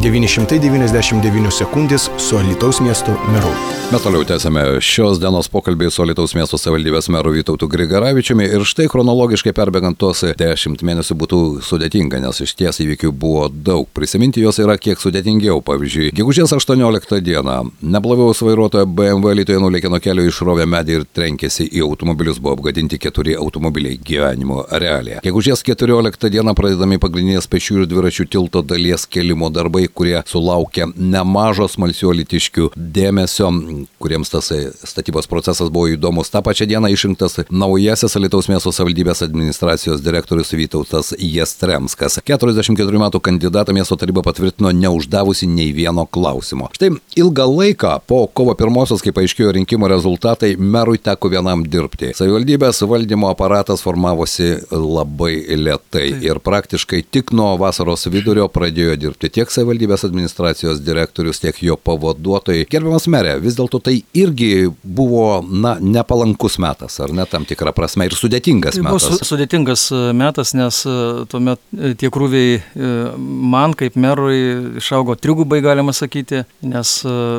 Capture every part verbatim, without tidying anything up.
devyni šimtai devyniasdešimt devynios sekundės su Alytaus miesto meru. Mes toliau tęsime šios dienos pokalbį su Alytaus miesto savivaldybės meru Vytautu Grigaravičiumi ir štai chronologiškai perbėgant tuos dešimt mėnesių būtų sudėtinga, nes iš ties įvykių buvo daug. Prisiminti juos yra kiek sudėtingiau. Pavyzdžiui, gegužės aštuonioliktą dieną neblaivaus vairuotojo B M W Alytuje nulėkė nuo kelio, išrovė medį ir trenkėsi į automobilius. Buvo apgadinti keturi automobiliai gyvenimo arealėje. Gegužės keturioliktą dieną pradedami pagrindinės pėsčiųjų ir dviračių tilto dalies kėlimo darbai, kurie sulaukė nemažo smalsių alytiškių dėmesio, kuriems tas statybos procesas buvo įdomus. Ta pačia diena išrinktas naujasis Alytaus miesto savivaldybės administracijos direktorius Vytautas Jastremskas. keturiasdešimt keturių metų kandidatą miesto taryba patvirtino neuždavusi nei vieno klausimo. Štai ilgą laiką po kovo pirmosios, kai paaiškėjo rinkimų rezultatai, merui teko vienam dirbti. Savivaldybės valdymo aparatas formavosi labai lėtai ir praktiškai tik nuo vasaros vidurio pradėjo dirbti tiek savivaldybės administracijos direktorius, tiek jo pavaduotojai. Gerbiamas merė, vis dėlto tai irgi buvo, na, nepalankus metas, ar ne, tam tikrą prasme, ir sudėtingas tai metas. Buvo sudėtingas metas, nes tuomet tie krūviai man kaip merui išaugo trigubai, galima sakyti, nes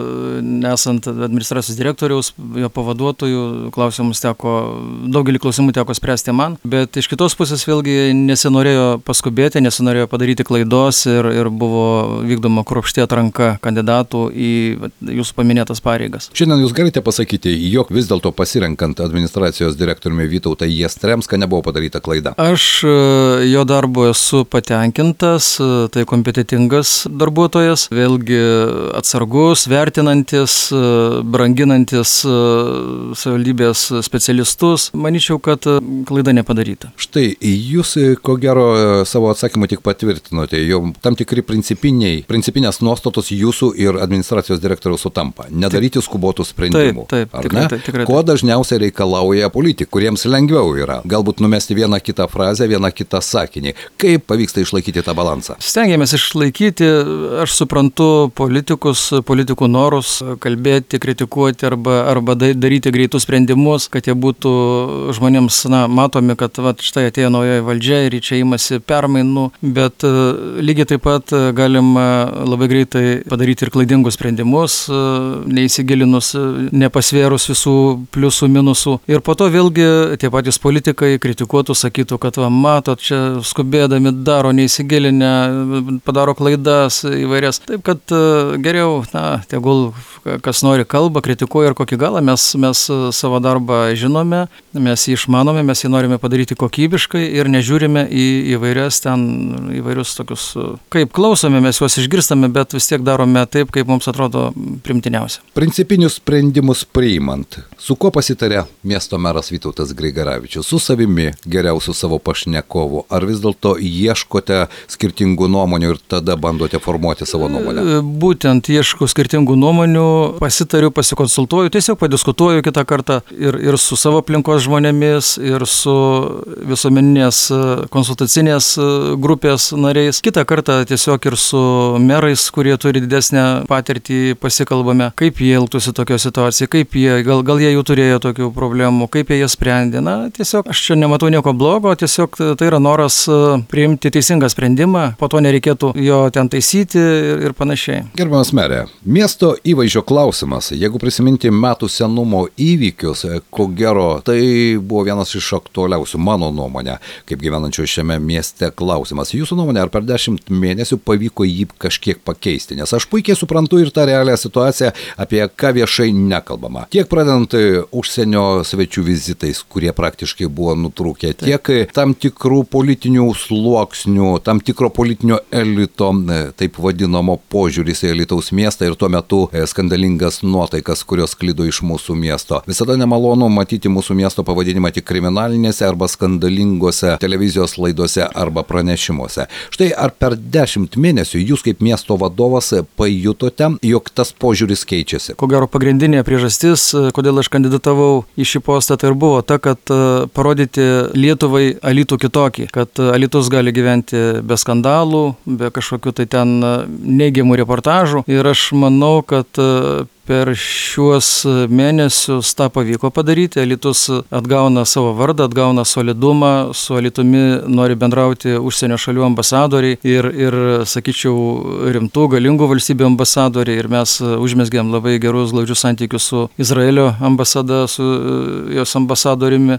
nesant administracijos direktoriaus, jo pavaduotojų, klausimus teko, daugelį klausimų teko spręsti man, bet iš kitos pusės vėlgi nesinorėjo paskubėti, nesinorėjo padaryti klaidos ir, ir buvo vykdoma kruopšti atranka kandidatų į jūsų paminėtas pareigas. Šiandien jūs galite pasakyti, jog vis dėlto pasirenkant administracijos direktoriumi Vytautą Jastremską nebuvo padaryta klaida? Aš jo darbo esu patenkintas, tai kompetitingas darbuotojas, vėlgi atsargus, vertinantis, branginantis savivaldybės specialistus. Manyčiau, kad klaida nepadaryta. Štai, jūs ko gero savo atsakymu tik patvirtinote, jau tam tikri principiniai, principinės nuostatos jūsų ir administracijos direktoriaus sutampa. Nedaryti skubotų sprendimų. Taip, taip, tikrai, taip, tikrai. Ko dažniausiai reikalauja politikai, kuriems lengviau yra. Galbūt numesti vieną kitą frazę, vieną kitą sakinį. Kaip pavyksta išlaikyti tą balansą? Stengiamės išlaikyti, aš suprantu politikus, politikų norus kalbėti, kritikuoti arba, arba daryti greitus sprendimus, kad jie būtų žmonėms, na, matomi, kad va, štai atėjo naujoji valdžia ir čia imasi permainų, bet lygiai taip pat galima labai greitai padaryti ir klaidingus sprendimus, neįsigilinus, nepasvėrus visų pliusų, minusų. Ir po to vėlgi tie patys politikai kritikuotų, sakytų, kad va, matot, čia skubėdami daro, neįsigilinę, padaro klaidas įvairias. Taip, kad geriau, na, tegul kas nori kalba, kritikuoja ir kokį galą, mes, mes savo darbą žinome, mes jį išmanome, mes jį norime padaryti kokybiškai ir nežiūrime į įvairias ten, įvairius tokius, kaip klausome, mes juos išgirstame, bet vis tiek darome taip, kaip mums atrodo primtiniausia. Principinius sprendimus priimant, su kuo pasitarė miesto meras Vytautas Grigaravičius? Su savimi, geriausiu savo pašnekovu? Ar vis dėlto ieškote skirtingų nuomonių ir tada bandote formuoti savo nuomonę? Būtent ieškau skirtingų nuomonių, pasitariu, pasikonsultuoju, tiesiog padiskutuoju kitą kartą ir, ir su savo aplinkos žmonėmis, ir su visuomeninės konsultacinės grupės nariais. Kitą kartą tiesiog ir su merais, kurie turi didesnę patirtį, pasikalbame, kaip jie elgtųsi tokio situacijoje, kaip jie, gal, gal jie jau turėjo tokių problemų, kaip jie jas sprendė. Na, tiesiog aš čia nematau nieko blogo, tiesiog tai yra noras priimti teisingą sprendimą, po to nereikėtų jo ten taisyti ir, ir panašiai. Gerbiamas merė, miesto įvaizdžio klausimas, jeigu prisiminti metų senumo įvykius, ko gero, tai buvo vienas iš aktualiausių mano nuomonė, kaip gyvenančio šiame mieste klausimas. Jūsų nuomonė, ar per dešimt mėnesių pavyko jį kažkiek pakeisti? Nes aš puikiai suprantu ir tą realią situaciją, apie ką viešai nekalbama. Tiek pradedant užsienio svečių vizitais, kurie praktiškai buvo nutrūkę, tiek tam tikrų politinių sluoksnių, tam tikro politinio elito, taip vadinamo požiūris į Alytaus miestą ir tuo metu skandalingas nuotaikas, kurios sklido iš mūsų miesto. Visada nemalonu matyti mūsų miesto pavadinimą tik kriminalinėse arba skandalingose televizijos laidose arba pranešimuose. Štai ar per dešimt mėnesių jūs kaip miesto vadovas pajutote, jog tas požiūris keičiasi? Ko gero pagrindinė priežastis, kodėl aš kandidatavau į šį postą, tai ir buvo ta, kad parodyti Lietuvai Alytų kitokį, kad Alytus gali gyventi be skandalų, be kažkokių tai ten neigiamų reportažų. Ir aš manau, kad per šiuos mėnesius tą pavyko padaryti. Alytus atgauna savo vardą, atgauna solidumą, su Alytumi nori bendrauti užsienio šalių ambasadoriai ir, ir sakyčiau, rimtų, galingų valstybių ambasadoriai. Ir mes užmesgėm labai gerus glaudžius santykius su Izraelio ambasada, su jos ambasadoriumi,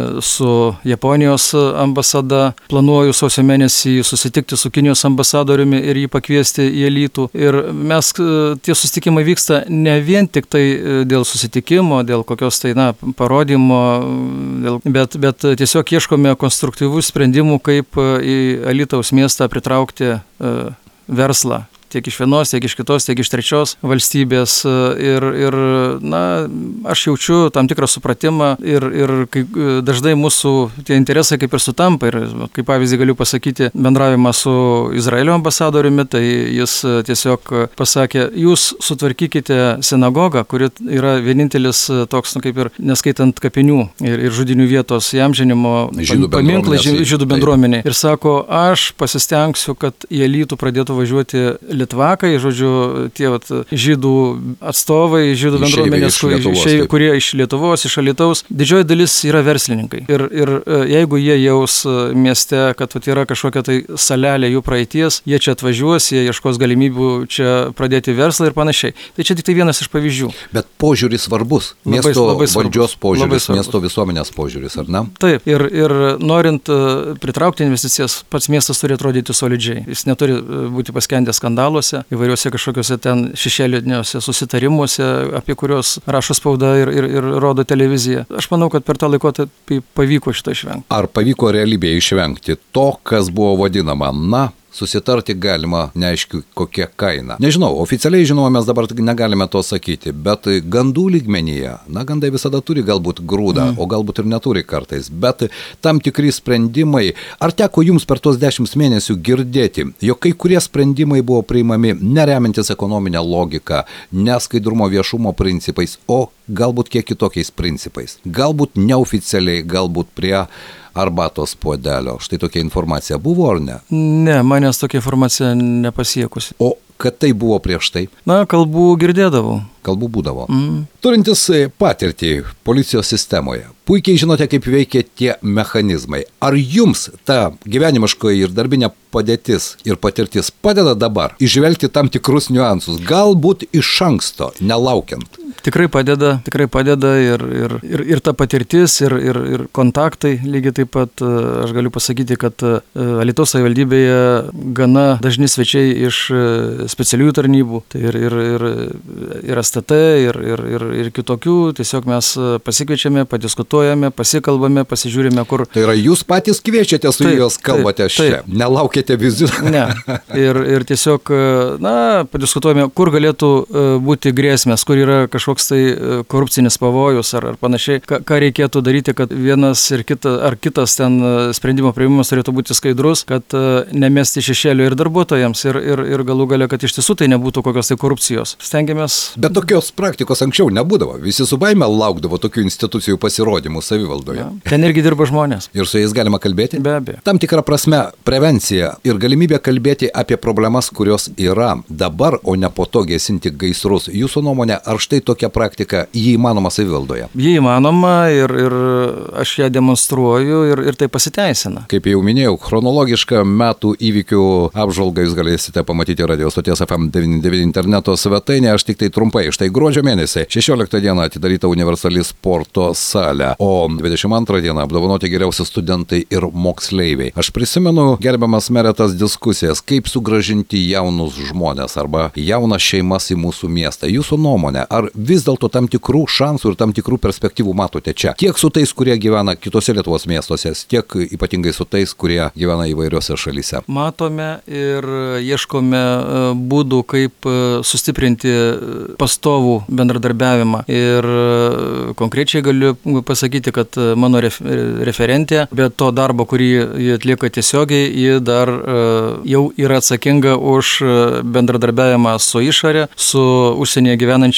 su Japonijos ambasada. Planuoju sausio mėnesį susitikti su Kinijos ambasadoriumi ir jį pakviesti į Alytų. Ir mes, tie susitikimai vyksta ne vien tik tai dėl susitikimo, dėl kokios tai, na, parodymo, dėl, bet, bet tiesiog ieškome konstruktyvių sprendimų, kaip į Alytaus miestą pritraukti uh, verslą. Tiek iš vienos, tiek iš kitos, tiek iš trečios valstybės. Ir, ir na, aš jaučiu tam tikrą supratimą ir, ir kai, dažnai mūsų tie interesai kaip ir sutampa. Ir kaip pavyzdį galiu pasakyti bendravimą su Izraelio ambasadoriumi, tai jis tiesiog pasakė, jūs sutvarkykite sinagogą, kuri yra vienintelis toks, nu, kaip ir neskaitant kapinių ir, ir žudinių vietos įamžinimo paminklai žydų bendruomeniai. Ir sako, aš pasistengsiu, kad į Alytų pradėtų važiuoti litvakai, žodžiu, tie vat, žydų atstovai, žydų bendruomenės, kurie, kurie iš Lietuvos, iš Alytaus, didžioji dalis yra verslininkai. Ir, ir jeigu jie jaus mieste, kad vat, yra kažkokia tai salelė jų praeities, jie čia atvažiuos, jie ieškos galimybių čia pradėti verslą ir panašiai. Tai čia tik tai vienas iš pavyzdžių. Bet požiūris svarbus. Miesto labai, labai valdžios požiūris, miesto visuomenės požiūris, ar ne? Taip. Ir, ir norint pritraukti investicijas, pats miestas turi atrodyti solidžiai. Jis neturi būti paskendęs skandalą, įvairiuose kažkokiuose ten šešėliniuose susitarimuose, apie kuriuos rašo spauda ir, ir, ir rodo televizija. Aš manau, kad per tą laikotarpį pavyko šitą išvengti. Ar pavyko realybėje išvengti to, kas buvo vadinama, na, susitarti galima neaiškiai kokia kaina. Nežinau, oficialiai žinoma, mes dabar negalime to sakyti, bet gandų lygmenyje, na, gandai visada turi galbūt grūdą, mm. o galbūt ir neturi kartais, bet tam tikri sprendimai, ar teko jums per tos dešimt mėnesių girdėti, jog kai kurie sprendimai buvo priimami neremintis ekonominę logiką, neskaidrumo viešumo principais, o galbūt kiek kitokiais principais. Galbūt neoficialiai, galbūt prie arbatos puodelio. Štai tokia informacija buvo, ar ne? Ne, manęs tokia informacija nepasiekusi. O kad tai buvo prieš tai? Na, kalbų girdėdavau. Kalbų būdavo. Mm. Turintis patirtį policijos sistemoje, puikiai žinote, kaip veikia tie mechanizmai. Ar jums ta gyvenimiškoji ir darbinė padėtis ir patirtis padeda dabar įžvelgti tam tikrus niuansus, galbūt iš anksto, nelaukiant? Tikrai padeda, tikrai padeda ir, ir, ir, ir ta patirtis, ir, ir, ir kontaktai lygiai taip pat. Aš galiu pasakyti, kad Alytaus savivaldybėje gana dažni svečiai iš specialiųjų tarnybų, tai ir, ir, ir, ir S T T, ir, ir, ir, ir kitokių. Tiesiog mes pasikviečiame, padiskutuojame, pasikalbame, pasižiūrime, kur... Tai yra jūs patys kviečiate su juos kalbate čia, nelaukite vizito? Ne. Ir, ir tiesiog, na, padiskutuojame, kur galėtų būti grėsmės, kur yra kažkoks tai korupcinis pavojus ar, ar panašiai, ką, ką reikėtų daryti, kad vienas ir kita, ar kitas ten sprendimo priėmimas turėtų būti skaidrus, kad nemesti šešėlių ir darbuotojams ir, ir, ir galų gale, kad iš tiesų tai nebūtų kokios tai korupcijos. Stengiamės. Bet tokios praktikos anksčiau nebūdavo. Visi su baime laukdavo tokių institucijų pasirodymų savivaldoje. Ja. Ten irgi dirba žmonės. Ir su jais galima kalbėti? Be abejo. Tam tikrą prasme prevencija ir galimybė kalbėti apie problemas, kurios yra dabar, o ne po to gesinti gaisrus. Jūsų nuomonė, ar štai tokia praktika, jį įmanoma savivaldoje? Jį įmanoma ir, ir aš ją demonstruoju ir, ir tai pasiteisina. Kaip jau minėjau, chronologišką metų įvykių apžvalgą jūs galėsite pamatyti radio stoties F M devyniasdešimt devyni interneto svetainėje. Aš tik tai trumpai. Štai gruodžio mėnesį, šešioliktą dieną atidaryta universali sporto salė, o dvidešimt antrą dieną apdovanoti geriausi studentai ir moksleiviai. Aš prisimenu, gerbiamas mere, tas diskusijas, kaip sugrąžinti jaunus žmonės arba jaunas šeimas į mūsų miestą. Jūsų nuomonė, ar vis dėlto tam tikrų šansų ir tam tikrų perspektyvų matote čia? Tiek su tais, kurie gyvena kitose Lietuvos miestuose, tiek ypatingai su tais, kurie gyvena įvairiose šalyse. Matome ir ieškome būdų, kaip sustiprinti pastovų bendradarbiavimą. Ir konkrečiai galiu pasakyti, kad mano referentė, be to darbo, kurį jie atlieka tiesiogiai, ji dar jau yra atsakinga už bendradarbiavimą su išorė, su užsienyje gyvenančiais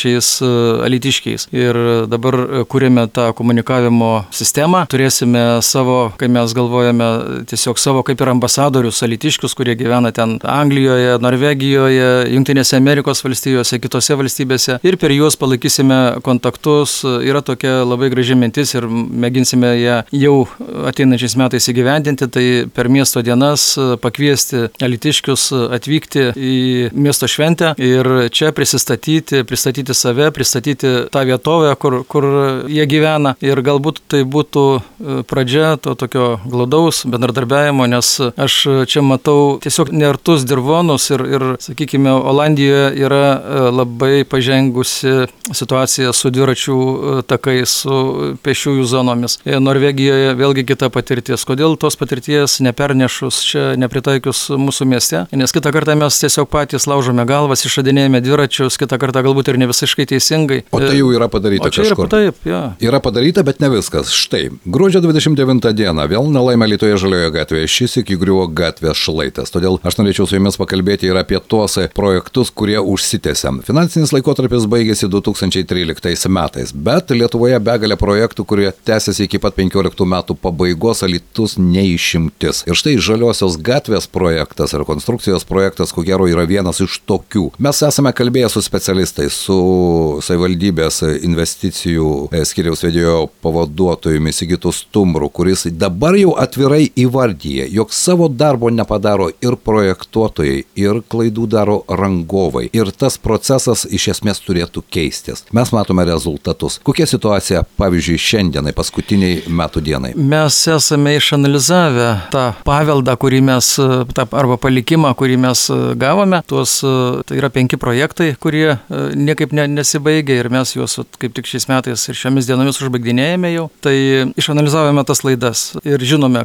alytiškiais. Ir dabar kūrėme tą komunikavimo sistemą. Turėsime savo, kai mes galvojame, tiesiog savo kaip ir ambasadorius alytiškius, kurie gyvena ten Anglijoje, Norvegijoje, Jungtinėse Amerikos valstijose, kitose valstybėse. Ir per juos palaikysime kontaktus. Yra tokia labai graži mintis ir mėginsime ją jau ateinančiais metais įgyvendinti, tai per miesto dienas pakviesti alytiškius atvykti į miesto šventę ir čia prisistatyti, pristatyti save, pristatyti tą vietovę, kur, kur jie gyvena ir galbūt tai būtų pradžia to tokio glaudaus bendradarbiavimo, nes aš čia matau tiesiog neartus dirvonus ir, ir sakykime, Olandijoje yra labai pažengusi situacija su dviračių takais, su pešiųjų zonomis. Norvegijoje vėlgi kita patirtis. Kodėl tos patirties nepernešus čia, nepritaikius mūsų mieste? Nes kitą kartą mes tiesiog patys laužome galvas, išradinėjame dviračius, kitą kartą galbūt ir ne visiškai teisingai. O tai jau yra padaryta o čia kažkur. Yra, taip, ja. Yra padaryta, bet ne viskas. Štai, gruodžio dvidešimt devintą dieną vėl nelaimė Alytuje Žaliojoje gatvėje, šis iki griuvo gatvės šlaitas. Todėl aš norėčiau su jumis pakalbėti ir apie tuos projektus, kurie užsitęsia. Finansinis laikotarpis baigėsi du tūkstančiai tryliktais metais, bet Lietuvoje begalė projektų, kurie tęsiasi iki pat penkioliktų metų pabaigos, Alytus neišimtis. Ir štai Žaliosios gatvės projektas, rekonstrukcijos projektas, ko gero, yra vienas iš tokių. Mes esame kalbėję su specialistais, su savivaldybės investicijų skyriaus vedėjo pavaduotojumi Sigitu Stumbru, kuris dabar jau atvirai įvardyja, jog savo darbo nepadaro ir projektuotojai, ir klaidų daro rangovai. Ir tas procesas iš esmės turėtų keistis. Mes matome rezultatus. Kokia situacija, pavyzdžiui, šiandienai, paskutiniai metų dienai? Mes esame išanalizavę tą paveldą, kurį mes, tą, arba palikimą, kurį mes gavome. Tuos, tai yra penki projektai, kurie niekaip ne, nesibaigia ir mes juos kaip tik šiais metais ir šiomis dienomis užbaigdinėjame jau. Tai išanalizavome tas laidas ir žinome,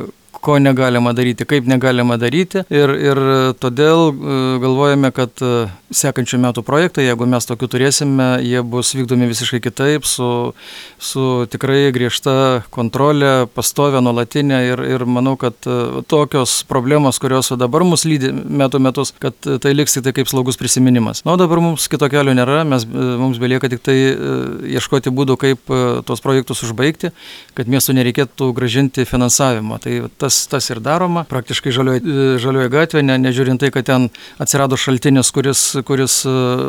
ko negalima daryti, kaip negalima daryti ir, ir todėl galvojame, kad sekančių metų projektai, jeigu mes tokių turėsime, jie bus vykdomi visiškai kitaip, su, su tikrai griežta kontrolė, pastovė, nuolatinė ir, ir manau, kad tokios problemos, kurios dabar mus lydi metų metus, kad tai liks tik tai kaip slaugus prisiminimas. Na, o dabar mums kito kelio nėra, mes, mums belieka tik tai ieškoti būdų, kaip tos projektus užbaigti, kad miestų nereikėtų grąžinti finansavimo. Tai tas tas ir daroma, praktiškai žalioje, žalioje gatvėje, ne, nežiūrint tai, kad ten atsirado šaltinis, kuris, kuris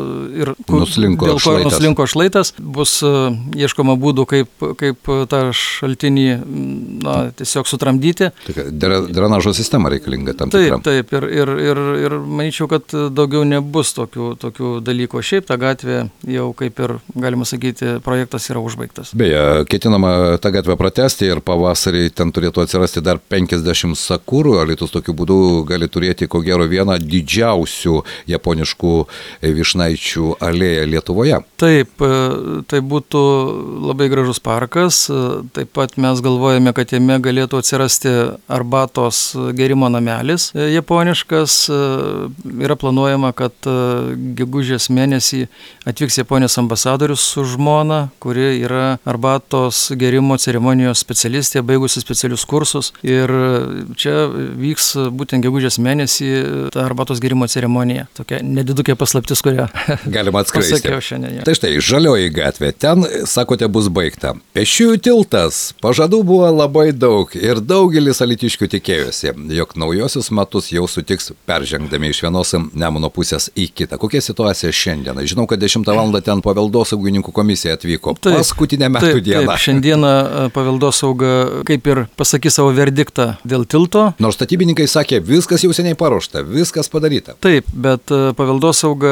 ir kur, nuslinko dėl ko šlaitas. nuslinko šlaitas, bus ieškoma būdų, kaip, kaip tą šaltinį na, tiesiog sutramdyti. Drenažo sistema reikalinga tam tikram. Taip, taip, ir, ir, ir, ir manyčiau, kad daugiau nebus tokių, tokių dalykų. Šiaip ta gatvė jau kaip ir, galima sakyti, projektas yra užbaigtas. Beje, ketinama tą gatvę pratęsti ir pavasarį ten turėtų atsirasti dar penkiasdešimt sakurų. Alytus tokiu būdu gali turėti, ko gero, vieną didžiausių japoniškų vyšnaičių alėją Lietuvoje. Taip, tai būtų labai gražus parkas. Taip pat mes galvojame, kad jame galėtų atsirasti arbatos gerimo namelis japoniškas. Yra planuojama, kad gegužės mėnesį atvyks Japonijos ambasadorius su žmona, kuri yra arbatos gerimo ceremonijos specialistė, baigusi specialius kursus. Ir čia vyks būtent gegužės mėnesį ta arbatos gerimo ceremonija. Tokia nedidukė paslaptis, kurią galima atskleisti. Pasakiau šiandien. Tai štai, Žalioji gatvė. Ten, sakote, bus baigta. Pešiųjų tiltas. Pažadų buvo labai daug ir daugelis alytiškių tikėjosi, jog naujosius metus jau sutiks peržengdami iš vienos Nemuno pusės į kitą. Kokia situacija šiandien? Žinau, kad dešimtą valandą ten paveldosaugininkų komisija atvyko. Taip, paskutinę metų taip, dieną. Taip, šiandieną paveldosauga kaip ir pasakys savo verdiktą dėl tilto. Nors statybininkai sakė, viskas jau seniai paruošta, viskas padaryta. Taip, bet paveldosauga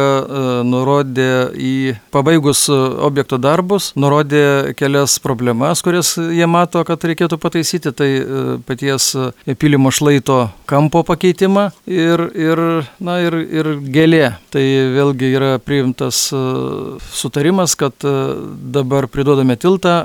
nurodė į pabaigus objekto darbus, nurodė kelias problemas, kurias jie mato, kad reikėtų pataisyti. Tai paties pylimo šlaito kampo pakeitimą ir, ir, na, ir, ir gėlė. Tai vėlgi yra priimtas sutarimas, kad dabar priduodame tiltą,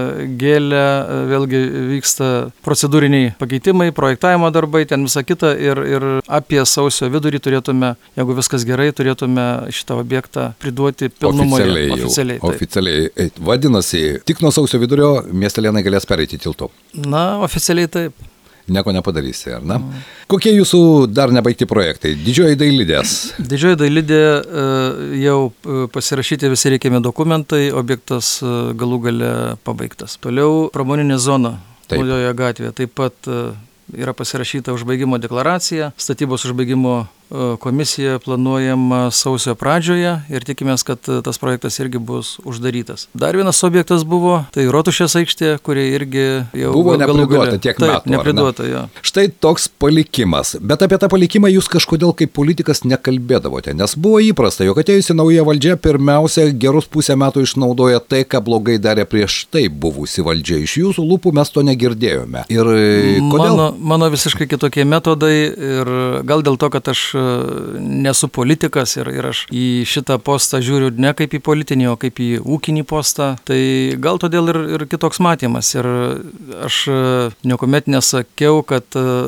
gėlę, vėlgi vyksta procedūriniai pakeitimai, projektavimo darbai, ten visa kita ir, ir apie sausio vidurį turėtume, jeigu viskas gerai, turėtume šitą objektą priduoti pilnumoje. Oficialiai. Oficialiai, oficialiai. Vadinasi, tik nuo sausio vidurio miestelėnai galės pereiti tiltu. Na, oficialiai taip. nieko nepadarysi, ar ne? Mm. Kokie jūsų dar nebaigti projektai? Didžioji dailidės. Didžioji dailidė jau pasirašyti visi reikiami dokumentai, objektas galų gale pabaigtas. Toliau pramoninė zona Naujojoje gatvėje taip pat yra pasirašyta užbaigimo deklaracija, statybos užbaigimo komisija planuojama sausio pradžioje ir tikimės, kad tas projektas irgi bus uždarytas. Dar vienas objektas buvo, tai Rotušės aikštė, kuri irgi jau buvo nepriduota tiek taip, metų. Nepriduota, jo. Štai toks palikimas. Bet apie tą palikimą jūs kažkodėl kaip politikas nekalbėdavote, nes buvo įprasta, jog atėjusi nauja valdžia pirmiausia gerus pusę metų išnaudoja tai, ką blogai darė prieš tai buvusi valdžia. Iš jūsų lūpų mes to negirdėjome. Ir kodėl? Mano, mano visiškai kitokie metodai ir gal dėl to, kad aš nesu politikas ir, ir aš į šitą postą žiūriu ne kaip į politinį, o kaip į ūkinį postą, tai gal todėl ir, ir kitoks matymas. Ir aš niekuomet nesakiau, kad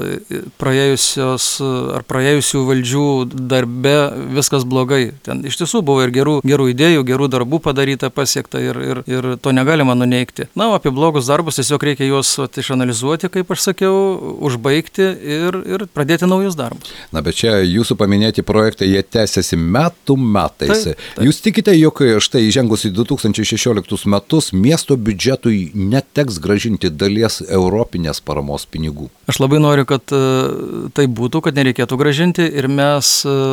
praėjusios ar praėjusių valdžių darbe viskas blogai. Ten iš tiesų buvo ir gerų, gerų idėjų, gerų darbų padaryta, pasiekta ir, ir, ir to negalima nuneigti. Na, o apie blogus darbus tiesiog reikia juos išanalizuoti, kaip aš sakiau, užbaigti ir, ir pradėti naujus darbus. Na, bet čia jūsų paminėti projektai, jie tęsiasi metų metais. Taip, taip. Jūs tikite, jog štai įžengus į du tūkstančiai šešioliktus metus miesto biudžetui neteks grąžinti dalies europinės paramos pinigų? Aš labai noriu, kad tai būtų, kad nereikėtų grąžinti ir mes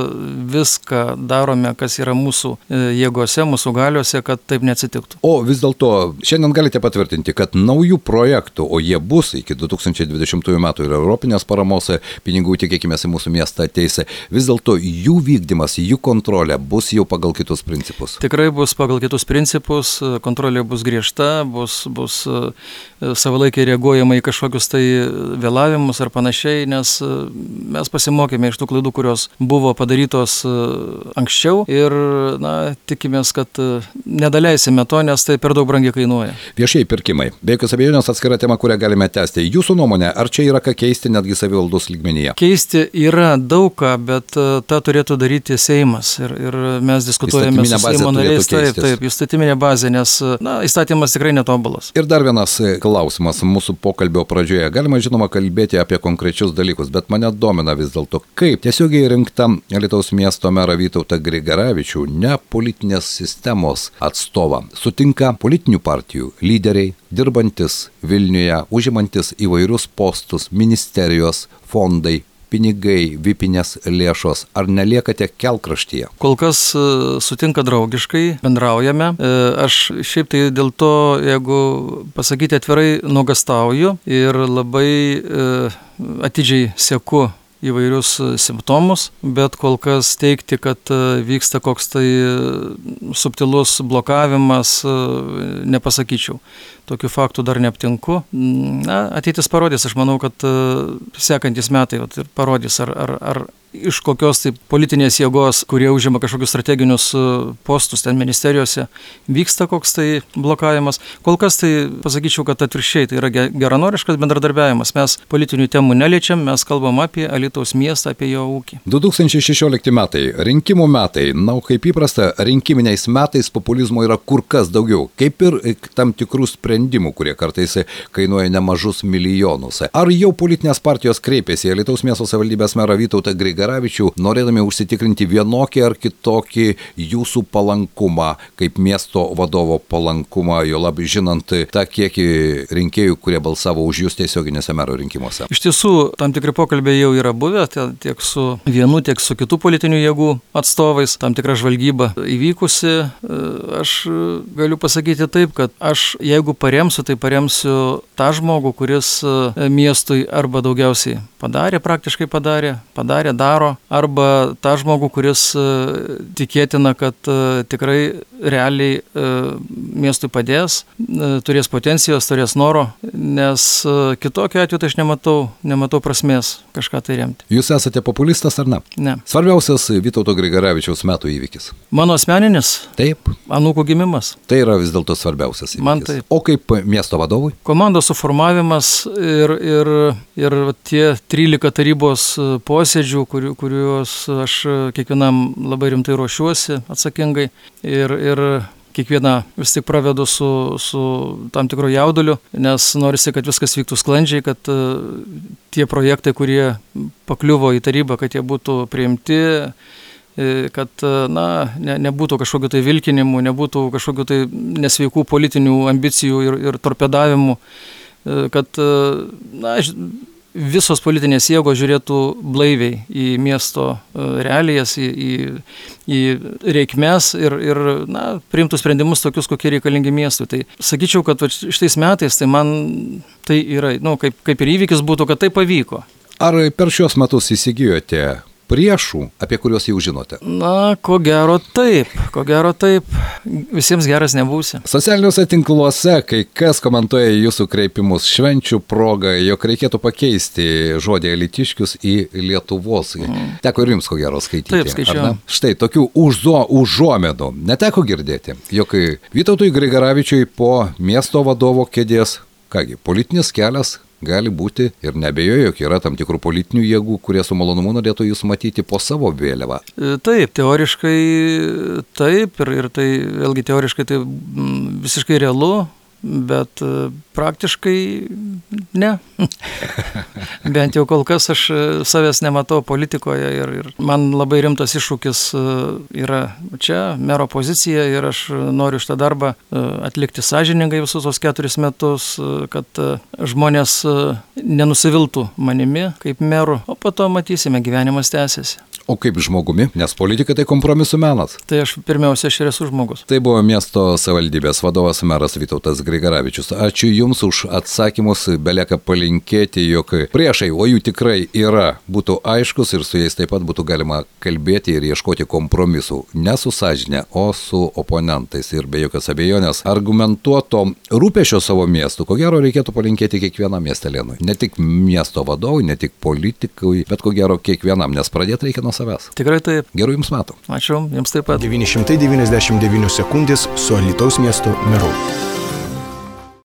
viską darome, kas yra mūsų jėgose, mūsų galiuose, kad taip neatsitiktų. O vis dėlto, šiandien galite patvirtinti, kad naujų projektų, o jie bus iki du tūkstančiai dvidešimtųjų metų ir europinės paramos pinigų, tikėkime, į mūsų miestą ateis, vis dėlto jų vykdymas, jų kontrolė bus jau pagal kitus principus? Tikrai bus pagal kitus principus, kontrolė bus griežta, bus, bus savalaikiai reaguojama į kažkokius tai vėlavimus ar panašiai, nes mes pasimokėme iš tų klaidų, kurios buvo padarytos anksčiau ir na, tikimės, kad nedaleisime to, nes tai per daug brangiai kainuoja. Viešieji pirkimai. Be jokios abejonės atskira tema, kurią galime tęsti. Jūsų nuomonė, ar čia yra ką keisti netgi savivaldos lygmenyje? Keisti yra daug ką, bet tą turėtų daryti Seimas ir, ir mes diskutuojame su Seimo nariais. Taip, taip, įstatyminė bazė, nes na, įstatymas tikrai netobulas. Ir dar vienas klausimas mūsų pokalbio pradžioje. Galima žinoma kalbėti apie konkrečius dalykus, bet mane domina vis dėlto, kaip tiesiogiai rinkta Alytaus miesto merą Vytautą Grigaravičių, ne politinės sistemos atstovą, sutinka politinių partijų lyderiai, dirbantis Vilniuje, užimantis įvairius postus, ministerijos, fondai, pinigai, vipinės lėšos, ar neliekate kelkraštyje? Kol kas sutinka draugiškai, bendraujame. Aš šiaip tai dėl to, jeigu pasakyti atvirai, nuogastauju ir labai atidžiai seku įvairius simptomus, bet kol kas teikti, kad vyksta koks tai subtilus blokavimas, nepasakyčiau. Tokių faktų dar neaptinku. Na, ateitis parodys, aš manau, kad sekantis metai vat, parodys, ar, ar, ar iš kokios tai politinės jėgos, kurie užima kažkokius strateginius postus ten ministerijose, vyksta koks tai blokavimas. Kol kas tai pasakyčiau, kad atvirkščiai tai yra geranoriškas bendradarbiavimas. Mes politinių temų neliečiam, mes kalbam apie Alytaus miestą, apie jo ūkį. du tūkstančiai šešiolikti metai, rinkimų metai. Na, kaip įprasta, rinkiminiais metais populizmo yra kur kas daugiau, kaip ir tam tikrų sprendimų, kurie kartais kainuoja nemažus milijonus. Ar jau politinės partijos kreipėsi į Alytaus miesto savivaldybės merą Vytautą Grigaravičių, norėdami užsitikrinti vienokį ar kitokį jūsų palankumą, kaip miesto vadovo palankumą, jo labiau žinant tą kiekį rinkėjų, kurie balsavo už jūs tiesioginėse mero rinkimuose? Iš tiesų, tam tikri pokalbiai jau yra buvę, tiek su vienu, tiek su kitų politinių jėgų atstovais, tam tikra žvalgyba įvykusi. Aš galiu pasakyti taip, kad aš jeigu paremsiu, tai paremsiu tą žmogų, kuris miestui arba daugiausiai padarė, praktiškai padarė, padarė, daro, arba tą žmogų, kuris tikėtina, kad tikrai realiai miestui padės, turės potencijos, turės noro, nes kitokio atveju tai aš nematau, nematau prasmės kažką tai remti. Jūs esate populistas ar ne? Ne. Svarbiausias Vytauto Grigaravičiaus metų įvykis? Mano asmeninis? Taip. Anūkų gimimas? Tai yra vis dėlto svarbiausias įvykis. Man taip. O kaip miesto vadovui? Komandos suformavimas ir, ir, ir tie trylika tarybos posėdžių, kuriu, kuriuos aš kiekvienam labai rimtai ruošiuosi atsakingai ir, ir kiekvieną vis tik pravedu su, su tam tikru jauduliu, nes norisi, kad viskas vyktų sklandžiai, kad tie projektai, kurie pakliuvo į tarybą, kad jie būtų priimti, kad na, ne, nebūtų kažkokių tai vilkinimų, nebūtų kažkokių tai nesveikų politinių ambicijų ir, ir torpedavimų, kad na, visos politinės jėgos žiūrėtų blaiviai į miesto realijas, į, į, į reikmes ir, ir na, priimtų sprendimus tokius, kokie reikalingi miestui. Tai sakyčiau, kad šitais metais tai man tai yra, nu, kaip, kaip ir įvykis būtų, kad tai pavyko. Ar per šios metus įsigijote priešų, apie kuriuos jau žinote? Na, ko gero taip, ko gero taip, visiems geras nebūsi. Socialiniuose tinkluose, kai kas komentuoja jūsų kreipimus švenčių progą, jog reikėtų pakeisti žodį alytiškius į Lietuvos. Mm. Teko ir jums, ko gero, skaityti. Taip, skaičiau. Štai, tokių užzo, užuomedų neteko girdėti, jog Vytautui Grigaravičiui po miesto vadovo kėdės, kągi, politinis kelias gali būti ir nebejoju, jog yra tam tikrų politinių jėgų, kurie su malonumu norėtų jūs matyti po savo vėliavą. Taip, teoriškai taip ir, ir tai vėlgi teoriškai tai visiškai realu, bet praktiškai ne. Bent jau kol kas aš savęs nematau politikoje ir, ir man labai rimtas iššūkis yra čia, mero pozicija ir aš noriu šitą darbą atlikti sąžiningai visus tos keturis metus, kad žmonės nenusiviltų manimi kaip meru, o po to matysime, gyvenimas tęsiasi. O kaip žmogumi, nes politika tai kompromisų menas. Tai aš pirmiausia, aš ir esu žmogus. Tai buvo miesto savivaldybės vadovas meras Vytautas Grigaravičius. Ačiū Jums už atsakymus, belieka palinkėti, jog priešai, o jų tikrai yra, būtų aiškus ir su jais taip pat būtų galima kalbėti ir ieškoti kompromisų. Ne su sąžinė, o su oponentais ir be jokios abejonės argumentuoto rūpešio savo miestų, ko gero reikėtų palinkėti kiekvienam miestelėnui. Ne tik miesto vadovui, ne tik politikui, bet ko gero kiekvienam, nes pradėti reikia nuo savęs. Tikrai taip. Gerų Jums metų. Ačiū, Jums taip pat. devyni šimtai devyniasdešimt devynios sekundės su Alytaus miesto meru.